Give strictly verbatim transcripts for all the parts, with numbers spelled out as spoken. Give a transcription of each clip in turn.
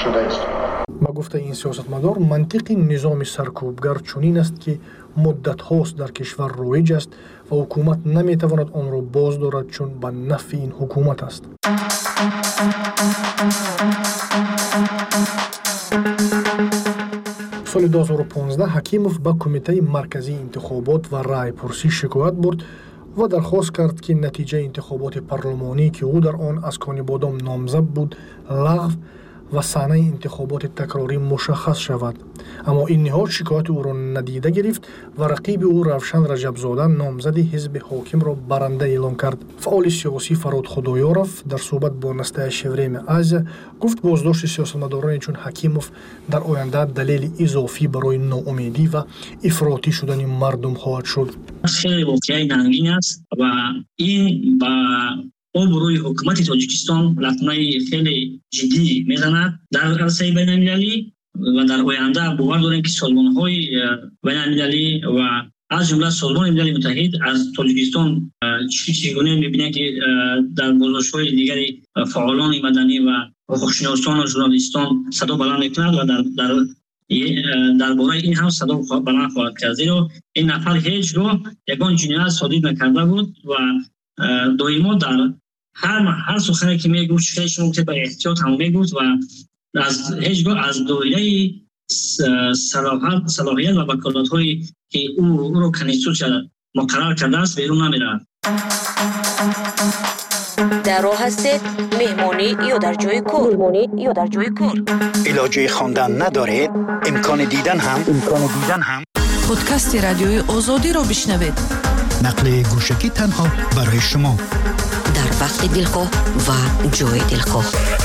شده است. با گفته این سیاستمدار منطق نظام سرکوبگر چنین است که مدت هاست در کشور رایج است و حکومت نمیتواند آن را باز دارد چون به نفع این حکومت است. سال دو هزار و پانزده حکیموف به کمیته مرکزی انتخابات و رای پرسی شکایت برد و درخواست کرد که نتیجه انتخابات پارلمانی که او در آن از کانی بادام نامزد بود لغو و صحنه انتخابات تکراری مشخص شود. اما این نهاد شکایت او را ندیده گرفت و رقیب او روشن رجبزاده نامزد حزب حاکم را برنده اعلام کرد. فعال سیاسی فراد خدایارف در صحبت با نسته شوریم آزیا گفت بازداشت سیاستمداران چون حکیموف در آینده دلیل اضافی برای ناامیدی و افراطی شدن مردم خواهد شد. خیلی واقعی ننگین است و این با روی حکومت تاجیکستان لطمه خیلی جدی میزند در عرصه بین المللی و در آینده باور داریم که سازمان‌های بین المللی و از جمله سازمان ملل متحد از تاجیکستان چگونه می‌بینند که در بازداشت‌های دیگری فعالان مدنی و حقوق‌شناسان و ژورنالیستان صدا بلند می‌کنند و در در درباره این هم صدا بلند خواهد کرد. زیرا این نفر هیچ گاه یگان جنایت صادر نکرده بود و دائما در هر هر سخنی که میگفت شما که به احتیاط هم میگفت و از هیچگاه از دایره صلاحیت صلاحیت و وکالت‌هایی که او او رو کنستیتوسیون مقرر کرده است بیرون نمیرود. در راه هستید مهمانی یا در جای کار مهمانی یا در جای کار علاجه خواندن ندارید امکان دیدن هم امکان دیدن هم پادکست رادیوی آزادی را بشنوید. نقل گوشکی تنها برای شما در وقت دلخواه و جای دلخواه.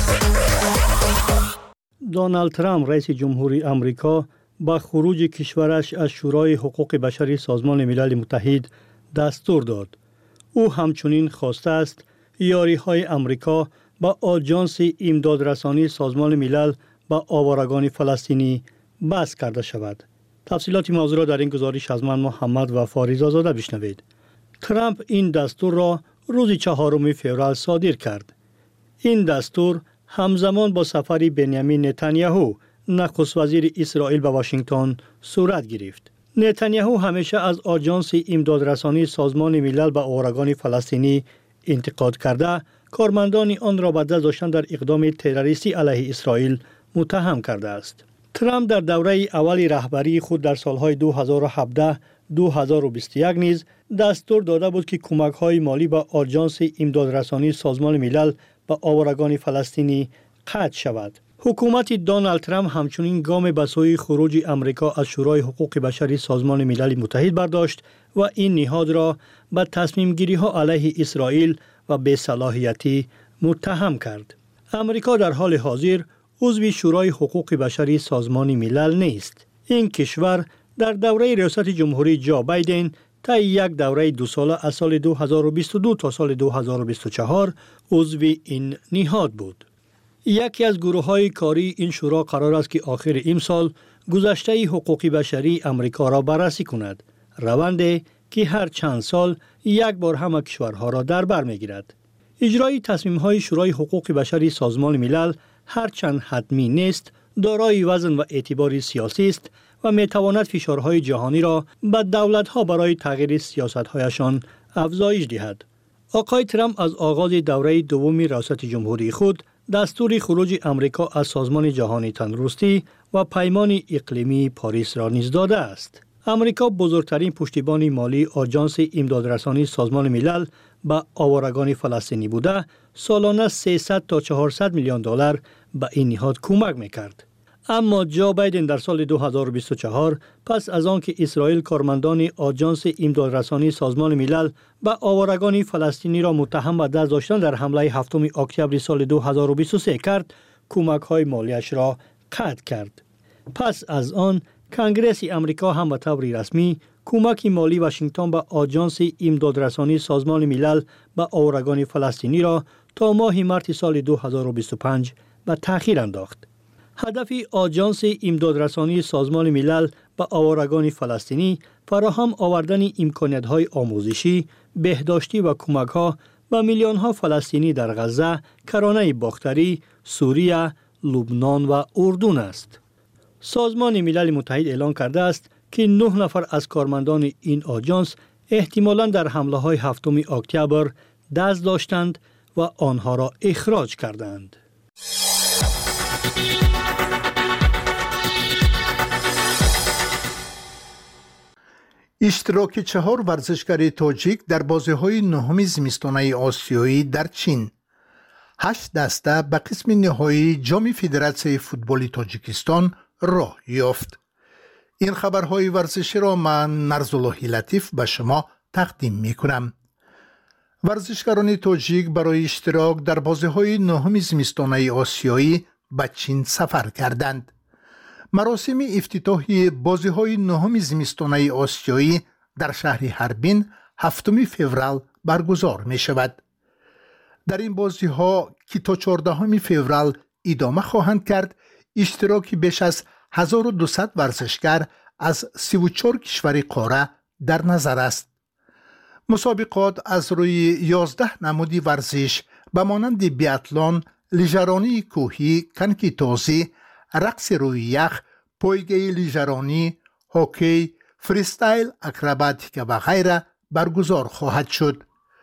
دونالد ترامپ رئیس جمهوری آمریکا با خروج کشورش از شورای حقوق بشری سازمان ملل متحد دستور داد. او همچنین خواسته است یاری‌های آمریکا با آژانس امدادرسانی سازمان ملل با آوارگان فلسطینی بس کرده شود. تفصیلات موضوع را در این گزارش از من محمد و فاریزا زاده بشنوید. ترامپ این دستور را روز چهارم فوریه صادر کرد. این دستور همزمان با سفر بنیامین نتانیاهو نخست وزیر اسرائیل به واشنگتن صورت گرفت. نتانیاهو همیشه از آژانس امدادرسانی سازمان ملل به آوارگان فلسطینی انتقاد کرده کارمندان آن را به دست داشتن در اقدام تروریستی علیه اسرائیل متهم کرده است. ترامپ در دوره اول رهبری خود در سالهای دو هزار و هفده دو هزار و بیست و یک نیز دستور داده بود که کمک‌های مالی به آژانس امدادرسانی سازمان ملل به آوارگان فلسطینی قطع شود. حکومت دونالد ترامپ همچنین گام به سوی خروج آمریکا از شورای حقوق بشری سازمان ملل متحد برداشت و این نهاد را به تصمیم گیری ها علیه اسرائیل و بی‌صلاحیتی متهم کرد. آمریکا در حال حاضر عضو شورای حقوق بشری سازمان ملل نیست. این کشور در دوره ریاست جمهوری جو بایدن تا یک دوره دو ساله از سال دو هزار و بیست و دو تا سال دو هزار و بیست و چهار عضو این نهاد بود. یکی از گروه‌های کاری این شورا قرار است که آخر امسال گذشته حقوق بشری آمریکا را بررسی کند. روندی که هر چند سال یک بار همه کشورها را در بر می‌گیرد. اجرای تصمیم‌های شورای حقوق بشری سازمان ملل هرچند حتمی نیست، دارای وزن و اعتبار سیاسی است و می‌تواند فشارهای جهانی را به دولت‌ها برای تغییر سیاست‌هایشان افزایش دهد. آقای ترامپ از آغاز دوره دوم ریاست جمهوری خود دستور خروج آمریکا از سازمان جهانی تندرستی و پیمان اقلیمی پاریس را نیز داده است. آمریکا بزرگترین پشتیبان مالی آژانس امدادرسانی سازمان ملل به آوارگان فلسطینی بوده، سالانه سیصد تا چهارصد میلیون دلار به این نهاد کمک می‌کرد. اما جو بایدن در سال دو هزار و بیست و چهار پس از آنکه اسرائیل کارمندان آژانس امدادرسانی سازمان ملل به آوارگان فلسطینی را متهم به دست داشتن در حمله هفتم اکتبر سال دو هزار و بیست و سه کرد، کمک‌های مالیش را قطع کرد. پس از آن کنگره آمریکا هم به طور رسمی کمک مالی واشنگتن به آژانس امدادرسانی سازمان ملل به آوارگان فلسطینی را تا ماه مارس سال دو هزار و بیست و پنج به تأخیر انداخت. هدف آژانس امدادرسانی سازمان ملل به آوارگان فلسطینی فراهم آوردن امکانات‌های آموزشی، بهداشتی و کمک‌ها به میلیون‌ها فلسطینی در غزه، کرانه باختری، سوریه، لبنان و اردن است. سازمان ملل متحد اعلان کرده است که نه نفر از کارمندان این آژانس احتمالاً در حمله های هفتم اکتبر دست داشتند و آنها را اخراج کردند. اشتراک چهار ورزشکار تاجیک در بازی‌های نهم زمستانه آسیایی در چین. هشت دسته به قسم نهایی جام فدراسیون فوتبال تاجیکستان راه یافت. این خبرهای ورزشی را من نرزاللهی لطیف به شما تقدیم می‌کنم. ورزشکاران تاجیک برای اشتراک در بازی‌های نهم زمستانه آسیایی به چین سفر کردند. مراسم افتتاحی بازی‌های نهم زمستانه آسیایی در شهر هاربین هفتم فوریه برگزار می‌شود. در این بازی‌ها که تا چهاردهم فوریه ادامه خواهند کرد، اشتراکی بیش از هزار و دویست ورزشکار از سی و چهار کشور قاره در نظر است. مسابقات از روی یازده نمودی ورزش به مانند بیاتلون، لیژرانی کوهی، کنکی تازی، رقص روی یخ، پایگاه لیژرانی، هاکی، فریستایل، اکروباتیک و غیره برگزار خواهد شد.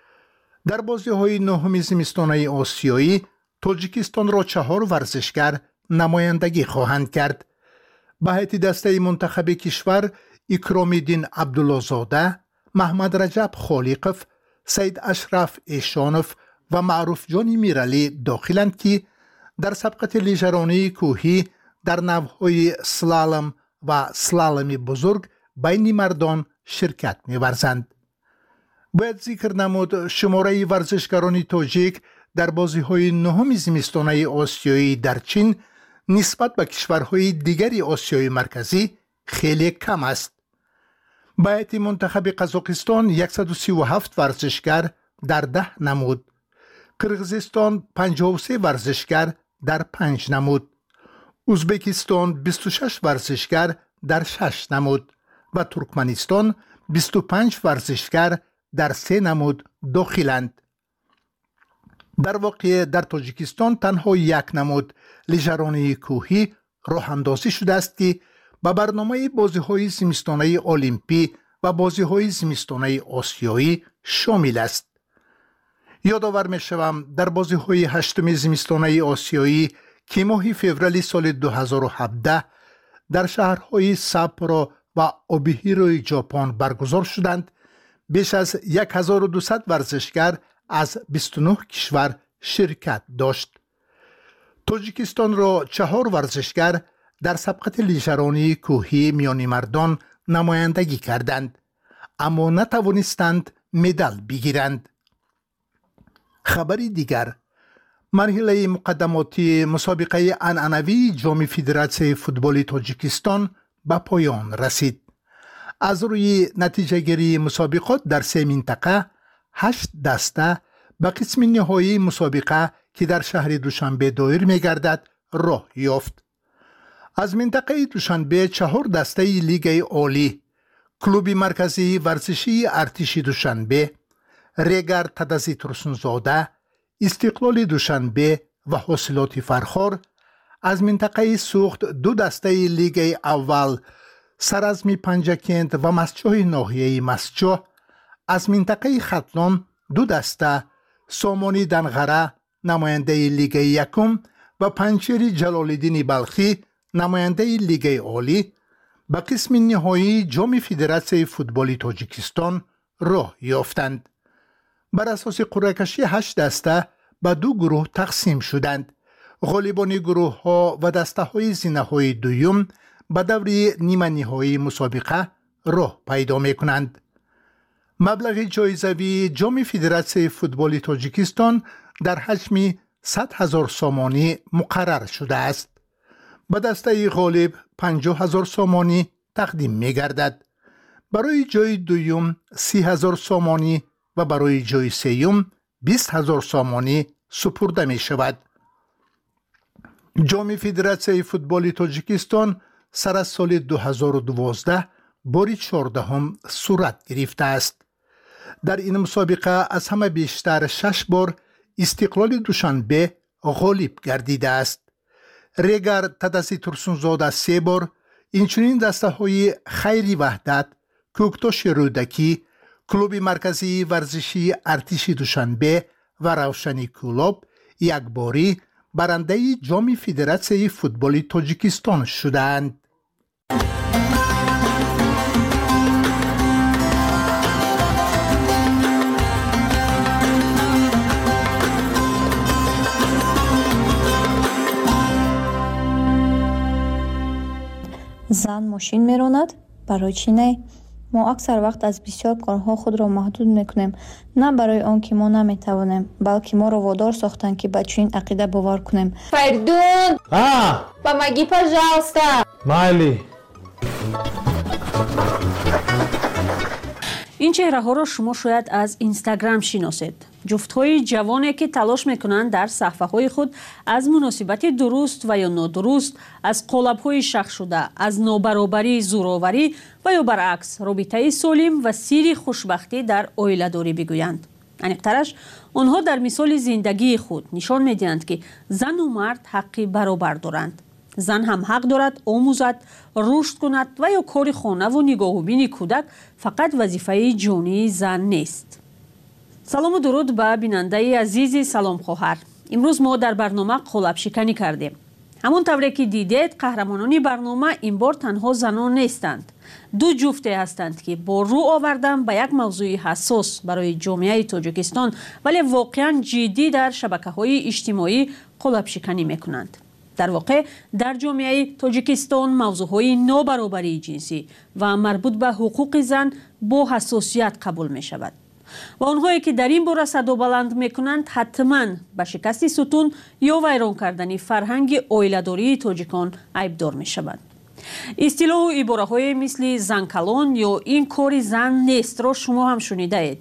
در بازی‌های نهم زمستانه آسیایی تاجیکستان را چهار ورزشکار نمایندگی خواهند کرد. به هیئت دسته منتخب کشور اکرام‌الدین عبدالله‌زاده، محمد رجب خالقов، سید اشرف ایشانov و معروف جان میرعلی داخلند که در سبقت لیژرانی کوهی در نوع‌های سلالم و سلالم بزرگ بین مردان شرکت می‌ورزند. باید ذکر نمود شماره ورزشکاران تاجیک در بازی‌های نهم زمستانه آسیایی در چین نسبت به کشورهای دیگری آسیای مرکزی خیلی کم است. به هیئت منتخب قزاقستان صد و سی و هفت ورزشکار در ده نمود، قرقیزستان پنجاه و سه ورزشکار در پنج نمود، ازبکستان بیست و شش ورزشکار در شش نمود و ترکمنستان بیست و پنج ورزشکار در سه نمود داخلند. در واقع در تاجیکستان تنها یک نمود لیژرانی کوهی راه اندازی شده است که به برنامه بازی‌های زمستانه المپی و بازی‌های زمستانه آسیایی شامل است. یادآور می‌شوم در بازی‌های هشتم زمستانه آسیایی که ماه فوریه سال دو هزار و هفده در شهرهای ساپورو و اوبیهیروی ژاپن برگزار شدند، بیش از هزار و دویست ورزشکار از بیست و نه کشور شرکت داشت. تاجیکستان را چهار ورزشکار در سبقت لیژرانی کوهی میان مردان نمایندگی کردند، اما نتوانستند مدال بگیرند. خبری دیگر، مرحله مقدماتی مسابقه عنعنوی جام فدراسیون فوتبال تاجیکستان به پایان رسید. از روی نتیجه گیری مسابقات در سه منطقه، هشت دسته به قسم نهایی مسابقه که در شهر دوشنبه دایر می گردد راه یافت. از منطقه دوشنبه چهار دسته لیگ عالی، کلوب مرکزی ورزشی ارتش دوشنبه، ریگر تدزی ترسونزاده، استقلال دوشنبه و حاصلات فرخار، از منطقه سوخت دو دسته لیگ اول، سرازمی پنجکند و مسجح ناحیه مسجح، از منطقه ختلان دو دسته، سامانی دنغره نماینده لیگ یکم و پنچری جلال‌الدین بلخی نماینده لیگ عالی به قسم نهایی جام فدراسیون فوتبال تاجیکستان راه یافتند. بر اساس قرعه کشی هشت دسته به دو گروه تقسیم شدند. غالبان گروه ها و دسته های زینه های دویم به دور نیمه نهایی مسابقه راه پیدا می کنند. مبلغ جایزوی جام فدراسیون فوتبال تاجیکستان در حجم صد هزار سامانی مقرر شده است. به دسته غالب پنجاه هزار سامانی تقدیم می گردد. برای جای دویم سی هزار سامانی و برای جای سوم بیست هزار سامانی سپرده می شود. جام فدراسیون فوتبال تاجیکستان سر از سال دو هزار و دوازده بار چهاردهم صورت گرفته است. در این مسابقه از همه بیشتر شش بار استقلال دوشنبه غالب گردیده است. ریگر تدسی ترسونزاده سه بار، اینچنین دسته های خیری وحدت، کوکتاش رودکی، کلوب مرکزی ورزشی ارتش دوشنبه و روشنی کلوب یک باری برنده جام فدراسیون فوتبال تاجیکستان شدند. زن ماشین میراند؟ برای چی نه؟ ما اکثر وقت از بسیار کارها خود را محدود میکنیم، نه برای آن که ما نمیتوانیم، بلکه ما را وادار ساختند که به چنین عقیده باور کنیم. Perdón. Ah, Помоги, пожалуйста. Майли. این چهره ها را شما شاید از اینستاگرام شناسید. جفت های جوانی که تلاش میکنند در صفحه های خود از مناسبت درست و یا نادرست، از قالب های شخص شده، از نابرابری، زورآوری و یا برعکس رابطه سالم و سیر خوشبختی در عائله داری بگویند. انیقترش آنها در مثال زندگی خود نشان میدهند که زن و مرد حقی برابر دارند. زن هم حق دارد آموزد، رشد کند و یا کار خانه و نگاه و بین کودک فقط وظیفه جانی زن نیست. سلام و درود به بیننده عزیز سلام خواهر. امروز ما در برنامه قالب شکنی کردیم. همون طوری که دیدید قهرمانان برنامه این بار تنها زنان نیستند. دو جفته هستند که با رو آوردن به یک موضوع حساس برای جامعه تاجیکستان ولی واقعا جدی در شبکه‌های اجتماعی قالب شکنی میکنند. در واقع در جامعه تاجیکستان موضوعهای نابرابری جنسی و مربوط به حقوق زن با حساسیت قبول می شود و آنهایی که در این باره صدا بلند می کنند حتما به شکست ستون یا ویران کردن فرهنگ عائله‌داری تاجیکان عیبدار می شوند. اصطلاح و عباره های مثل زن کلان یا این کار زن نیست را شما هم شنیده اید.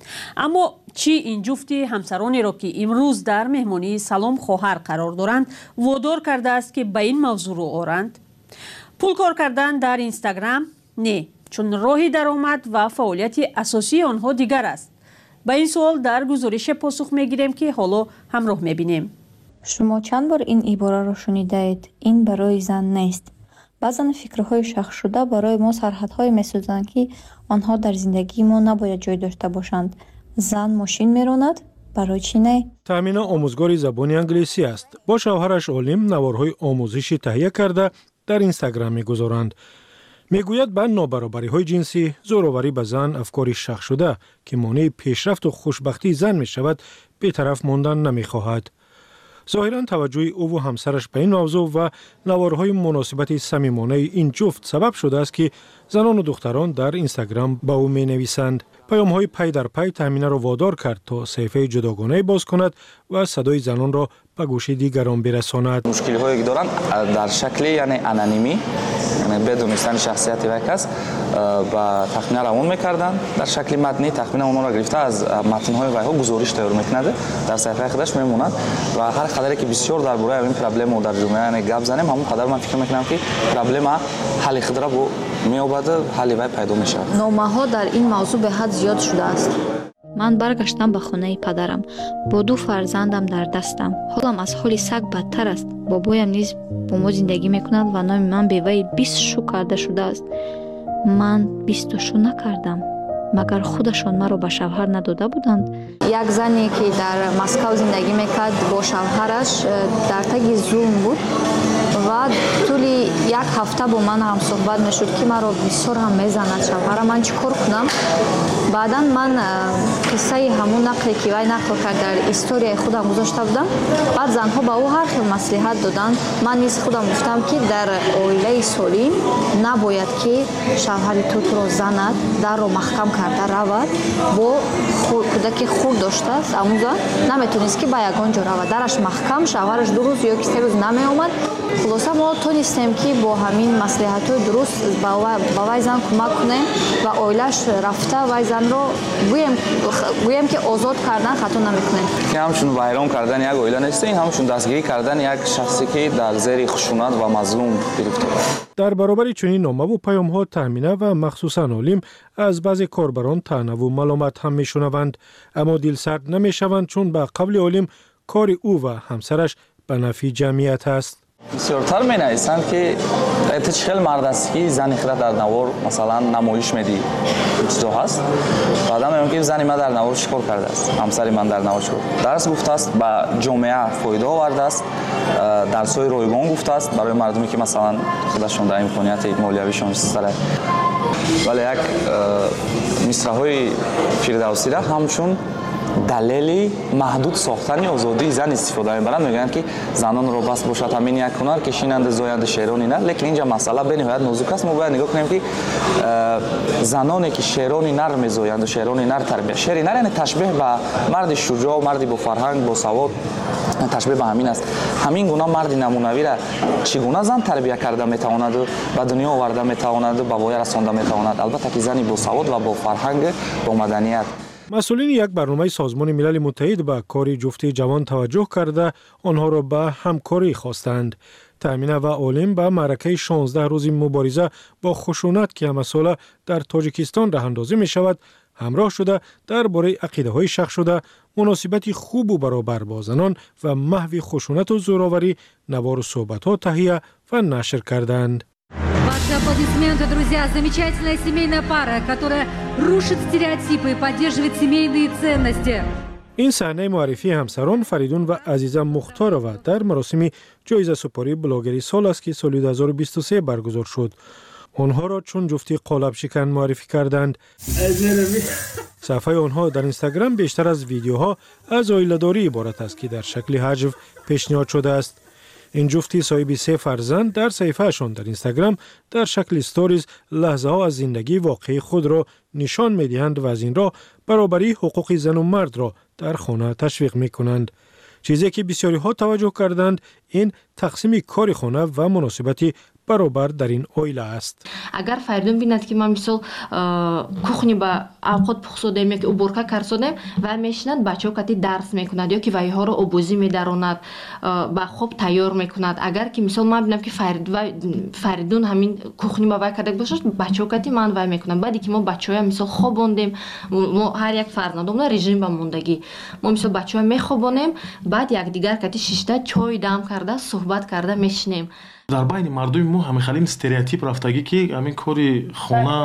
اما چی این جفتی همسرانی را که امروز در مهمانی سلام خواهر قرار دارند وادار کرده است که به این موضوع رو آورند؟ پول کار کردن در اینستاگرام؟ نه، چون راهی درآمد و فعالیت اساسی آنها دیگر است. به این سوال در گزارش پاسخ میگیریم که حالا همراه میبینیم. شما چند بار این عباره را شنیده اید؟ این برای زن نیست. بعضا فکرهای شخص شده برای ما سرحدهای میسازند که آنها در زندگی ما نباید جای داشته باشند. زن ماشین میراند؟ برای چی نه؟ تامینه آموزگار زبان انگلیسی است. با شوهرش عالم نوارهای آموزشی تهیه کرده در اینستاگرام میگذارند. میگوید به نابرابری های جنسی، زورآوری به زن افکاری شخص شده که مانع پیشرفت و خوشبختی زن می شود بی‌طرف ماندن نمیخواهد. ظاهراً توجه او و همسرش به این موضوع و نوارهای مناسبت صمیمانه این جفت سبب شده است که زنان و دختران در اینستاگرام با او می نویسند. پیام های پی در پی تامینه را وادار کرد تا صفحه جداگانه باز کند و صدای زنان را به گوش دیگران برساند. مشکلی هایی که دارند در شکل یعنی انانیمی، یعنی بدون دانستن شخصیت یک کس و تخمینه روان میکردند. در شکل متنی تخمینه اونها را گرفته از متن های وی ها گزارش تیار میکند، در صفحه خودش میموند و هر قدری که بسیار درباره این پرابلم در جامعه یعنی گپ زنیم، همون قدر من فکر میکنم که پرابلم حل خود را با میابد حل وی پیدا میشه. نامه ها در این موضوع به حد زیاد شده است. من برگشتم به خانه پدرم با دو فرزندم در دستم. حالم از حال سگ بدتر است. بابایم نیز با ما زندگی میکند و نام من به وی بیست شو کرده شده است. من بیست شو نکردم. مگر خودشان مرا به شوهر نداده بودند؟ یک زنی که در مسکو زندگی میکرد با شوهرش در تگ زوم بود و طولی یک هفته با من هم صحبت میشد که مرا بسیار هم میزند شوهرم. من چیکار کنم؟ بعدا من قصه همون نقلی که وی نقل کرد در استوری خودم گذاشته بودم. بعد زنها با او هر خیل مصلحت دادن. من نیز خودم گفتم که در عائله سالم نباید که شوهر تو تو را زند، در رو محکم کرده رود، با کودک خود داشته است آموزا نمیتونست که با یگان جا رود، درش محکم، شوهرش دو روز یا سه روز نمی آمد. خلاصه ما تونستیم که با همین مصلحت‌های درست با وی زن کمک کنیم و عائله‌اش رفته وی زن رو گویم گویم که آزاد کردن خطا نمیکنه. که همشون ویران کردن یک عائله نیست، این همشون دستگیری کردن یک شخصی که در زیر خشونت و مظلوم گرفته. در برابر چنین نامه و پیام‌ها تامینه و مخصوصاً عالم از بعضی کاربران طعنه و ملامت هم میشنوند، اما دلسرد نمیشوند چون به قول عالم کار او و همسرش به نفع جمعیت است. бисёртар менависанд ки это чӣ хел мард аст ки зани хира дар навор масалан намоиш медиҳи чизо ҳаст баъдан меён ки зани ман дар навор чӣ кор кардааст ҳамсари ман дар навор чӣ кор дарс гуфтааст ба ҷомеа фоида овардааст дарсҳои ройгон гуфтааст барои мардуме ки масалан худашон дар имконияти молиявишон истара вале як мисраҳои фирдавсиро ҳамчун далели маҳдуд сохтани озодии зан истифода мебаранд мегӯянд ки занонро бас бошад ҳамин як ҳунар кишинанду зоянду шерони нар лекин инҷа масъала бениҳоят нозук аст мо бояд нигоҳ кунем ки заноне ки шерони нар мезоянду шерони нар тарбия шери нар яъне ташбеҳ ба марди шуҷоъ марди бофарҳанг босавод ташбеҳ ба ҳамин аст ҳамин гуна марди намунавиро чӣ гуна зан тарбия карда метавонаду ба дунё оварда метавонаду ба воя расонда метавонад албатта ки зани босавод ва бофарҳанг бо маданият. масъулини як барномаи созмони милали муттаҳид ба кори ҷуфти ҷавон таваҷҷӯҳ карда онҳоро ба ҳамкорӣ хостанд. таъмина ва олим ба маъракаи шонздаҳ рӯзи мубориза бо хушунат ки ҳамасола дар тоҷикистон раҳандозӣ мешавад ҳамроҳ шуда дар бораи ақидаҳои шахшуда муносибати хубу баробар бо занон ва маҳви хушунату зӯроварӣ навору суҳбатҳо таҳия ва нашр карданд. Ваши аплодисменты, друзья. Замечательная семейная пара, которая рушит стереотипы и поддерживает семейные ценности. ин саҳнаи муаррифии ҳамсарон Фаридун ва Азиза Мухторова дар маросими ҷоизасупории блогери сол аст ки соли ду ҳазору бисту се баргузор шуд. онҳоро чун ҷуфти қолабшикан муаррифӣ карданд. саҳифаи онҳо дар Инстаграм бештар аз видеоҳо аз оиладорӣ иборат аст ки дар шакли ҳаҷв пешниҳод шудааст. ин ҷуфти соҳиби се фарзанд дар саҳифаашон дар Инстаграм дар шакли сториз лаҳзаҳо аз зиндагии воқеии худро нишон медиҳанд ва аз ин роҳ баробарии ҳуқуқи зану мардро дар хона ташвиқ мекунанд. чизе ки бисёриҳо таваҷҷӯҳ карданд ин тақсими кори хона ва муносибати баробар дар ин оила аст. агар Фаридун бинад ки ман мисол кухни ба авқот пухсодем ё ки уборка карсодем ва мешинад бачаҳо кати дарс мекунад ё ки вайҳоро обозӣ медаронад ба хоб тайёр мекунад. агар ки мисол ман бинам ки Фаридун ҳамин кухни ба вай карда бошад бачаҳо кати ман вай мекунад. баъде ки мо бачаҳоя мисол хобондем мо ҳар як фарзандомона режим ба мондагӣ мо мисол бачаҳоя мехобонем баъд якдигар кати шишта чой дам карда суҳбат карда мешинем. дар байни мардуми мо ҳамихалин стереотип рафтагӣ ки ҳамин кори хона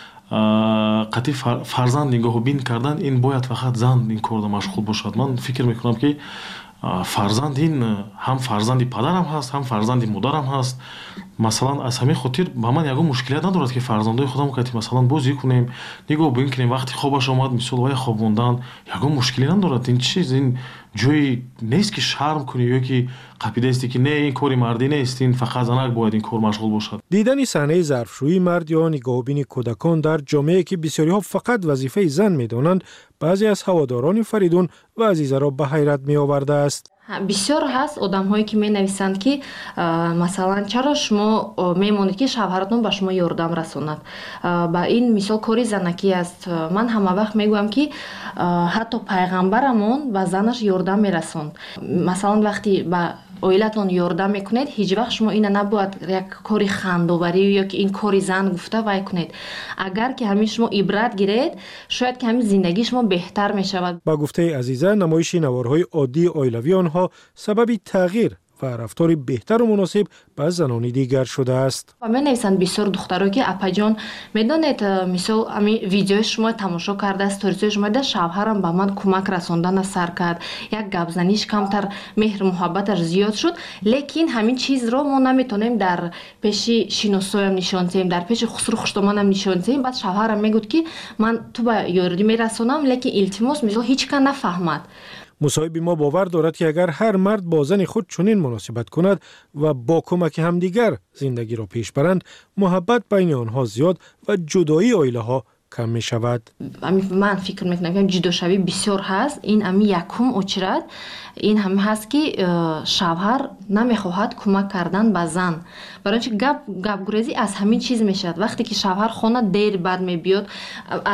қати фарзанд нигоҳубин кардан ин бояд фақат зан ин корда машғул бошад. ман фикр мекунам ки фарзанд ин ҳам фарзанди падарам ҳаст ҳам фарзанди модарам ҳаст. масалан аз ҳамин хотир ба ман ягон мушкилият надорад ки фарзандои худам кати масалан бозӣ кунем нигоҳ бин кунем вақти хобаш омад мисол вай хобондан ягон мушкилӣ надорад. ин чиз ин ҷои нест ки шарм кунӣ ё ки қапидасти ки не ин кори мардӣ нест ин фақат занак бояд ин кор машғул бошад. дидани саҳнаи зарфшӯии мард ё нигоҳубини кӯдакон дар ҷомеае ки бисёриҳо фақат вазифаи зан медонанд баъзе аз ҳаводорони Фаридун ва Азизаро ба ҳайрат меовардааст. бисёр ҳаст одамҳое ки менависанд ки масалан чаро шумо мемонед ки шавҳаратон ба шумо ёрдам расонад. ба ин мисол кори занакӣ аст. ман ҳама вақт мегӯям ки ҳатто пайғамбарамон ба занаш ёрдам мерасонд. масалан вақти ба оилатон ёрдам мекунед ҳеҷ вақт шумо ина набояд як кори хандоварӣ ё ки ин кори зан гуфта вай кунед. агар ки ҳамин шумо ибрат гиред шояд ки ҳамин зиндагии шумо беҳтар мешавад. ба гуфтаи Азиза намоиши наворҳои оддии оилавии онҳо сабаби тағйир ва рафтори беҳтару муносиб ба занони дигар шудааст. менависанд бисёр духтаро ки апаҷон медонед мисол ами видеои шумо тамошо карда сторисои шумо да шавҳарам ба ман кӯмак расондана сар кард як гапзаниш камтар меҳру муҳаббаташ зиёд шуд лекин ҳамин чизро мо наметонем дар пеши шиносоям нишон диҳем дар пеши хусру хуштоманам нишон диҳем. баъд шавҳарам мегӯд ки ман ту ба ёрдӣ мерасонам лекин илтимос мисол ҳеҷ кан нафаҳмад. мусоҳиби мо бовар дорад ки агар ҳар мард бо зани худ чунин муносибат кунад ва бо кӯмаки ҳамдигар зиндагиро пеш баранд муҳаббат байни онҳо зиёд ва ҷудоии оилаҳо кам мешавад. ман фикр мекунам ки ҷудошавӣ бисёр ҳаст. ин ами якум очрад ин ҳам ҳаст ки шавҳар намехоҳад кӯмак кардан ба зан. барои чи гап гапгурезӣ аз ҳамин чиз мешавад. вақте ки шавҳар хона дер бад мебиёд аз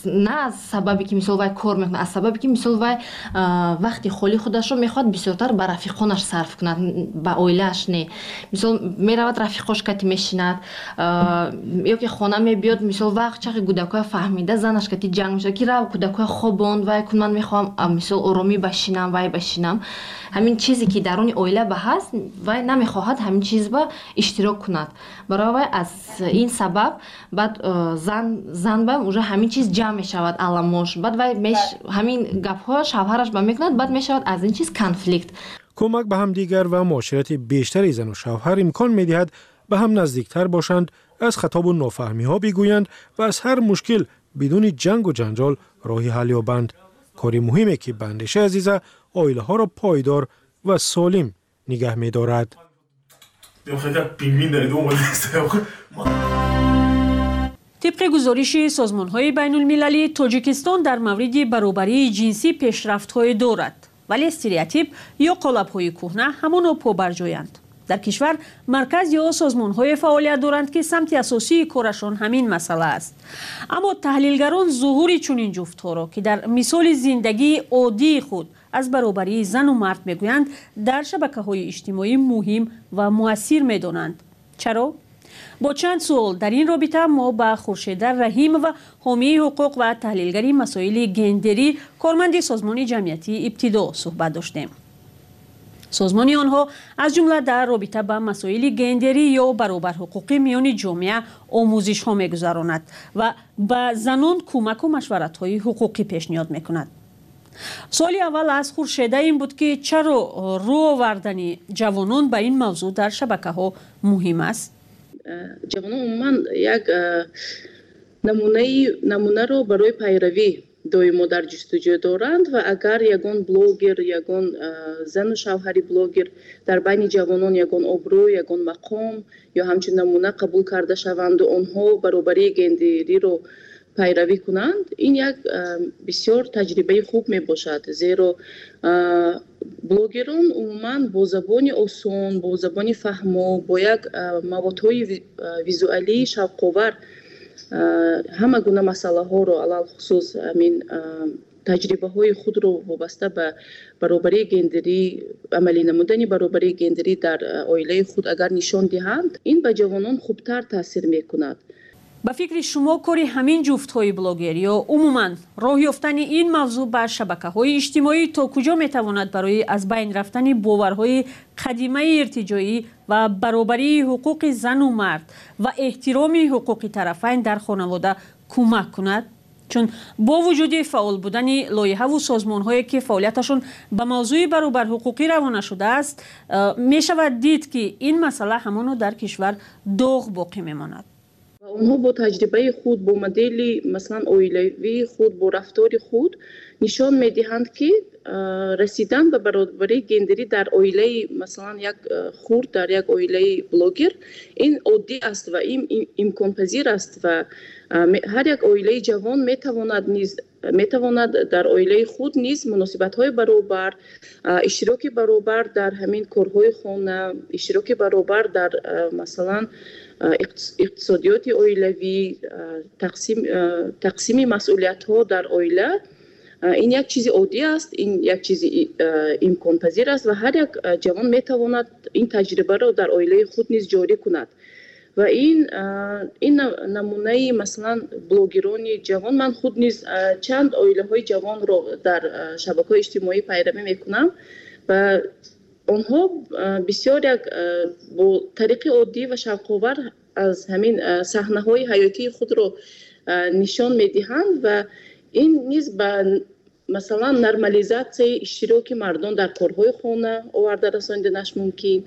نه از سببی که مثلا وای کار میکنه، از سببی که مثلا وای وقتی خالی خودش رو میخواد بسیارتر به رفیقانش صرف کند، به اویلش نه. مثلا میرود رفیقاش کتی میشیند یا که خانه میبیاد مثلا وقت چقدر کودکای فهمیده زنش کتی جنگ میشه که رو کودکای خواباند وای کن من میخوام مثلا آرامی بشینم وای بشینم. همین چیزی که درون اویله به هست وای نمیخواهد همین چیز با اشتراک کند. برای وای از این سبب بعد زن زن با اونجا همین چیز جمع میشود علامش، بعد وای میش همین گپ‌ها شوهرش با میکند، بعد میشود از این چیز کانفلیکت. کمک به هم دیگر و معاشرت بیشتری زن و شوهر امکان میدهد به هم نزدیکتر باشند، از خطاب و نافهمی ها بگویند و از هر مشکل بدون جنگ و جنجال راهی حل یابند. کاری مهمه که بندش عزیزه عائله ها را پایدار و سالم نگه می‌دارد. طبق گزارش سازمان‌های بین‌المللی، تاجیکستان در مورد برابری جنسی پیشرفت‌های دارد، ولی استریوتیپ یا قالب‌های کهنه همانو پابرجایند. در کشور مرکز یا سازمان‌های فعالیت دارند که سمت اساسی کارشان همین مسئله است. اما تحلیلگران ظهور چنین جفت‌ها را که در مثال زندگی عادی خود از برابری زن و مرد میگویند در شبکه‌های اجتماعی مهم و مؤثر می‌دانند. چرا؟ با چند سوال در این رابطه ما با خورشید رحیم و حامی حقوق و تحلیلگری مسائل گندری کارمند سازمان جمعیتی ابتدا صحبت داشتیم. سازمان آنها از جمله در رابطه با مسائل گندری یا برابر حقوقی میان جامعه آموزش ها میگذراند و به زنان کمک و مشورت های حقوقی پیشنهاد میکند. سال اول از خورشید این بود که چرا رو آوردن جوانان به این موضوع در شبکه ها مهم است؟ جوانان عموما یک نمونه نمونه رو برای پیروی دویمو در جستجو دارند و اگر یگان بلوگر یگان زن و شوهری بلوگر در بین جوانان یگان ابرو یگان مقام یا همچنین نمونه قبول کرده شوند و آنها برابری گندری رو پیروی کنند، این یک بسیار تجربه خوب می باشد، زیرا بلوگران عموما با زبان آسان، با زبان فهمو، با یک موادهای ویزوالی شوق‌آور همه گونه مسئله ها رو علل خصوص همین تجربه های خود رو وابسته به برابری گندری، عملی نمودن برابری گندری در عائله خود اگر نشان دهند، این به جوانان خوبتر تاثیر میکند. به فکر شما کاری همین جفت های بلاگر یا عموما راه یافتن این موضوع بر شبکه های اجتماعی تا کجا میتواند برای از بین رفتن باورهای قدیمه ارتجاعی و برابری حقوق زن و مرد و احترام حقوق طرفین در خانواده کمک کند؟ چون با وجود فعال بودن لایحه و سازمان هایی که فعالیتشون به موضوع برابر حقوقی روانه شده است، می شود دید که این مسئله همانو در کشور داغ باقی میماند. آنها با تجربه خود، با مدل مثلا عائلوی خود، با رفتار خود نشان میدهند که رسیدن به برابری گندری در عائله مثلا یک خرد، در یک عائله بلوگر این عادی است و این امکان پذیر است و هر یک عائله جوان میتواند نیز میتواند در عائله خود نیز مناسبت های برابر، اشتراک برابر در همین کارهای خانه، اشتراک برابر در مثلا اقتصادیات عائلوی، تقسیم تقسیم مسئولیت ها در عائله، این یک چیز عادی است، این یک چیز امکان پذیر است و هر یک جوان میتواند این تجربه را در عائله خود نیز جاری کند. و این این نمونه مثلا بلوگران جوان، من خود نیز چند عائله های جوان رو در شبکه‌های اجتماعی پیروی میکنم و آنها بسیار یک با طریق عادی و شوق‌آور از همین صحنه‌های حیاتی خود رو نشان میدهند و این نیز به مثلا نرمالیزاسیون اشتراک مردان در کارهای خانه آورده رساندنش ممکن.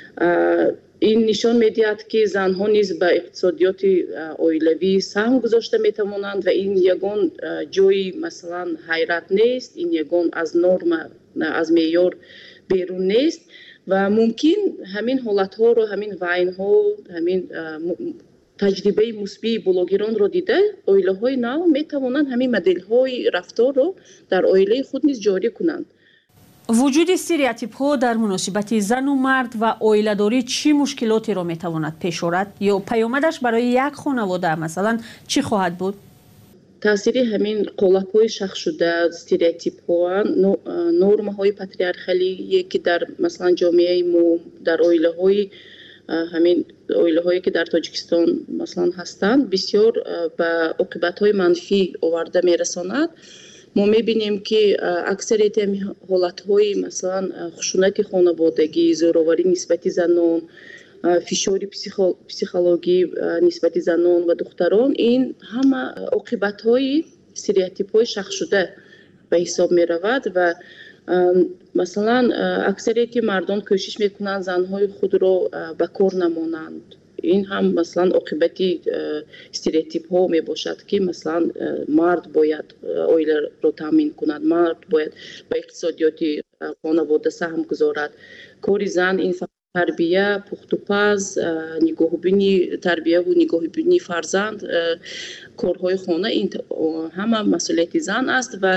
این نشان میدهد که زنها نیز به اقتصادیات عائلوی سهم گذاشته میتوانند و این یگان جای مثلا حیرت نیست، این یگان از نرم از معیار بیرون نیست و ممکن همین حالت ها رو، همین وین ها، همین تجربه مثبت بلوگران رو دیده عائله های نو میتوانند همین مدل های رفتار رو در عائله خود نیز جاری کنند. وجود استریوتیپ ها در مناسبت زن و مرد و عائله داری چی مشکلاتی را میتواند پیش آورد یا پیامدش برای یک خانواده مثلا چی خواهد بود؟ таъсири ҳамин қолабҳои шахс шуда, стереотипҳо, нормаҳои патриархалие ки дар масалан ҷомеаи мо, дар оилаҳои ҳамин оилаҳое ки дар Тоҷикистон масалан ҳастанд, бисёр ба оқибатҳои манфӣ оварда мерасонад. мо мебинем ки аксарияти ҳолатҳои масалан хушунати хонаводагӣ, зӯроварӣ нисбати занон, фишори психологӣ нисбати занон ва духтарон, ин ҳама оқибатҳои стереотипҳои шахсшуда ба ҳисоб меравад ва масалан аксарияти мардон кӯшиш мекунанд занҳои худро ба кор намонанд. ин ҳам масалан оқибати стереотипҳо мебошад ки масалан мард бояд оиларо таъмин кунад, мард бояд ба иқтисодиёти хонавода саҳм гузорад. кори зан ин тарбия, пухтупаз, нигоҳубини тарбияву нигоҳубини фарзанд, корҳои хона, ин ҳама масъулияти зан аст ва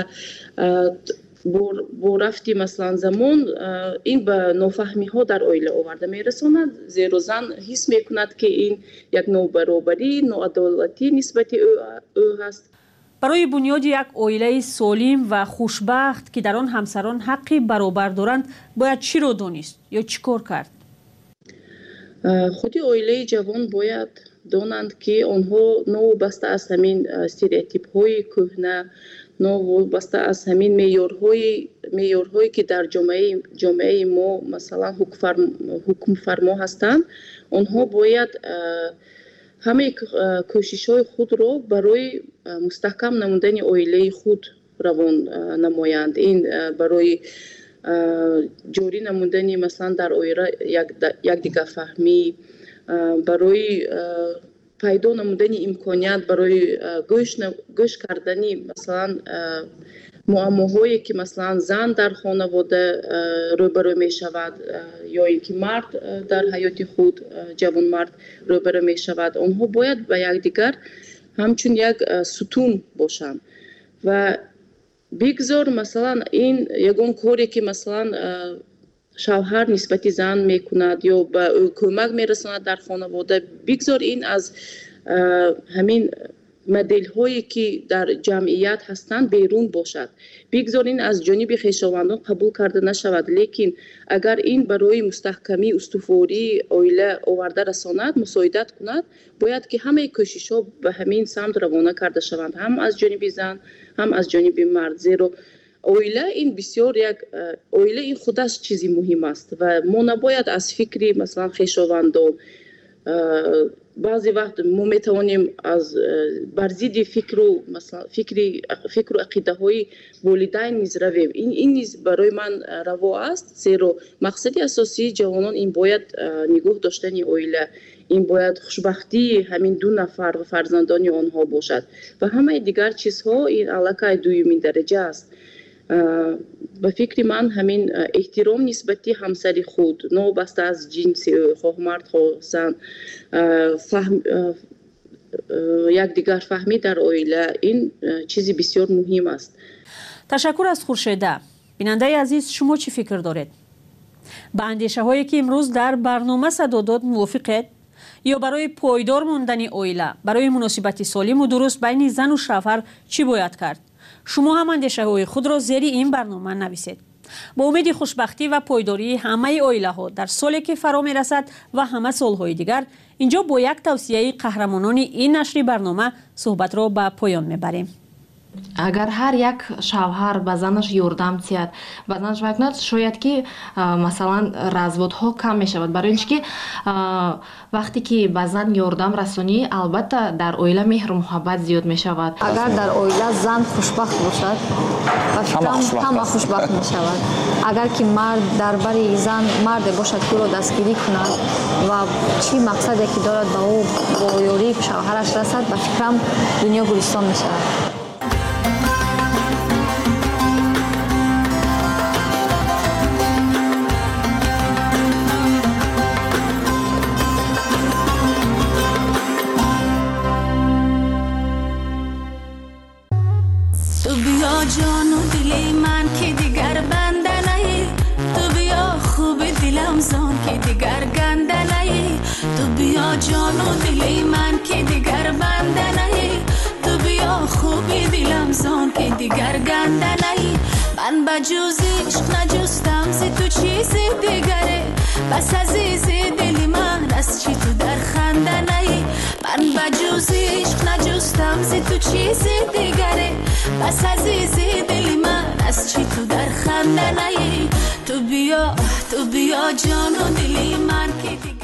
бо рафти масалан замон ин ба нофаҳмиҳо дар оила оварда мерасонад, зеро зан ҳис мекунад ки ин як нобаробарӣ, ноадолатӣ нисбати ӯ ҳаст. барои бунёди як оилаи солим ва хушбахт ки дар он ҳамсарон ҳаққи баробар доранд, бояд чиро донист ё чӣ кор кард? худи оилаи ҷавон бояд донанд ки онҳо новобаста аз ҳамин стереотипҳои кӯҳна, новобаста аз ҳамин меъёрҳои меъёрҳое ки дар ҷомеаи ҷомеаи мо масалан ҳукмфармо ҳастанд, онҳо бояд ҳамаи кӯшишҳои худро барои мустаҳкам намудани оилаи худ равон намоянд. ин барои ҷорӣ намудани масалан дар оила якдигарфаҳмӣ, барои пайдо намудани имконият барои гӯш кардани масалан муаммоҳое ки масалан зан дар хонавода рӯбарӯ мешавад ё ин ки мард дар ҳаёти худ, ҷавонмард рӯбарӯ мешавад, онҳо бояд ба якдигар ҳамчун як сутун бошанд ва бигзор масалан ин ягон коре ки масалан шавҳар нисбати зан мекунад ё ба ӯ кӯмак мерасонад дар хонавода, бигзор ин аз ҳамин моделҳое ки дар ҷамъият ҳастанд берун бошад. бигзор ин аз ҷониби хешовандон қабул карда нашавад, лекин агар ин барои мустаҳкамӣ, устувории оила оварда расонад, мусоидат кунад, бояд ки ҳамаи кӯшишҳо ба ҳамин самт равона карда шаванд, ҳам аз ҷониби зан, ҳам аз ҷониби мард. зеро оила ин бисёр як оила ин худаш чизи муҳим аст ва мо набояд аз фикри масалан хешовандон, баъзе вақт мо метавонем аз бар зидди фикру масалан фикри фикру ақидаҳои волидайн низ равем. ин ин низ барои ман раво аст, зеро мақсади асосии ҷавонон ин бояд нигоҳ доштани оила, ин бояд хушбахтии ҳамин ду нафар ва фарзандони онҳо бошад ва ҳамаи дигар чизҳо ин аллакай дуюмин дараҷа аст. ба фикри ман ҳамин эҳтиром нисбати ҳамсари худ, новобаста аз ҷинси ӯ, хоҳ мард хоҳ зан, якдигарфаҳмӣ дар оила, ин чизи бисёр муҳим аст. ташаккур аз хуршеда. бинандаи азиз, шумо чӣ фикр доред? ба андешаҳое ки имрӯз дар барнома садо дод мувофиқед? ё барои пойдор мондани оила, барои муносибати солиму дуруст байни зану шавҳар чӣ бояд кард? шумо ҳам андешаҳои худро зери ин барнома нависед. бо умеди хушбахтӣ ва пойдории ҳамаи оилаҳо дар соле ки фаро мерасад ва ҳама солҳои дигар, инҷо бо як тавсияи қаҳрамонони ин нашри барнома суҳбатро ба поён мебарем. агар ҳар як шавҳар ба занаш ёрдам диҳад, ба занаш вай кунад, шояд ки масалан разводҳо кам мешавад, барои ин ки вақте ки ба зан ёрдам расонӣ, албатта дар оила меҳру муҳаббат зиёд мешавад. агар дар оила зан хушбахт бошад, ба фикрам ҳама хушбахт мешавад. агар ки мард дар бари зан марде бошад ки ӯро дастгирӣ кунад ва чӣ мақсаде ки дорад ба ӯ бо ёрии шавҳараш расад, ба фикрам дунё гулистон мешавад. جان و دل من که دیگر بنده نهی، تو بیا خوب دلم زان که دیگر گنده نهی، تو بیا جان و دل من که دیگر بنده نهی، تو بیا خوب زان که دیگر گندنهی من بجز عشق نجستم زی تو چیزی دیگره بس عزیز دلی من از چی تو در خندنهی من بجز عشق نجستم زی تو چیزی دیگره بس عزیز دلی من از چی تو در خندنهی تو بیا تو بیا جان و دلی من که دیگر